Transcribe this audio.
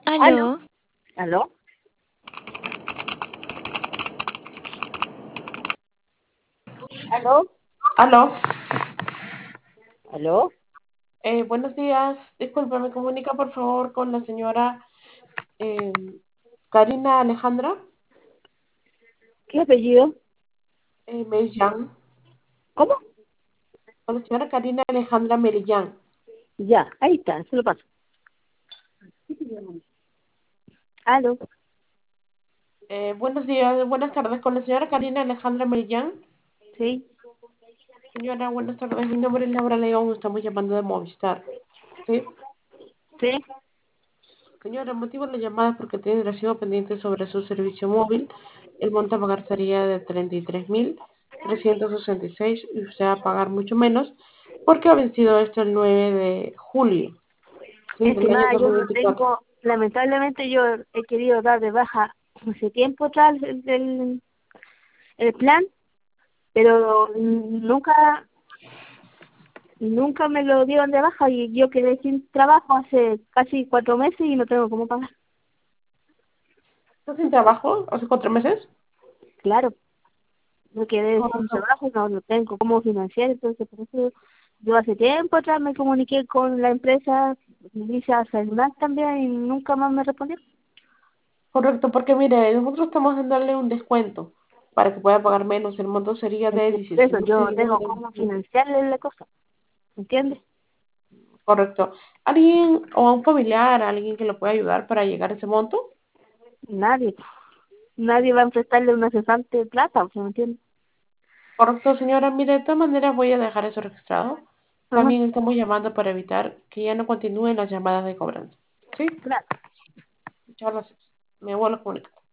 ¿Aló? Aló, ¿Aló? ¿Aló? Aló, ¿Aló? buenos días. Disculpe, ¿me comunica por favor con la señora eh, Karina Alejandra ¿Qué apellido? Merillán? ¿Cómo? Con la señora Karina Alejandra Merillán. Ya, ahí está, se lo paso. ¿Aló? Buenos días, buenas tardes, con la señora Karina Alejandra Merillán. Sí, Señora, buenas tardes. Mi nombre es Laura León, estamos llamando de Movistar. ¿Sí? sí. Señora, el motivo de la llamada es porque tiene recibo pendiente sobre su servicio móvil. El monto a pagar sería de 33.366 y usted va a pagar mucho menos porque ha vencido esto el 9 de julio, ¿sí? Del año Estimada, yo no 2024. tengo, lamentablemente yo he querido dar de baja hace tiempo atrás el plan, pero nunca me lo dieron de baja y yo quedé sin trabajo hace casi 4 meses y no tengo cómo pagar. ¿Está sin trabajo hace 4 meses? Claro, me quedé sin Correcto. trabajo, no tengo cómo financiar, entonces por eso yo hace tiempo atrás me comuniqué con la empresa, Visa Salmat también, y nunca más me respondió. Correcto, porque mire, nosotros estamos dándole un descuento para que pueda pagar menos. El monto sería Es de que por eso yo no tengo cómo 16.045. financiarle la cosa, ¿entiendes? Correcto. ¿Alguien o a un familiar, alguien que lo pueda ayudar para llegar a ese monto? Nadie, nadie va a prestarle una cesante plata, ¿me entiendes? Correcto, señora. Mire, de todas maneras voy a dejar eso registrado. Ajá, También estamos llamando para evitar que ya no continúen las llamadas de cobranza. ¿Sí? claro. Muchas gracias. Me vuelvo a comunicar.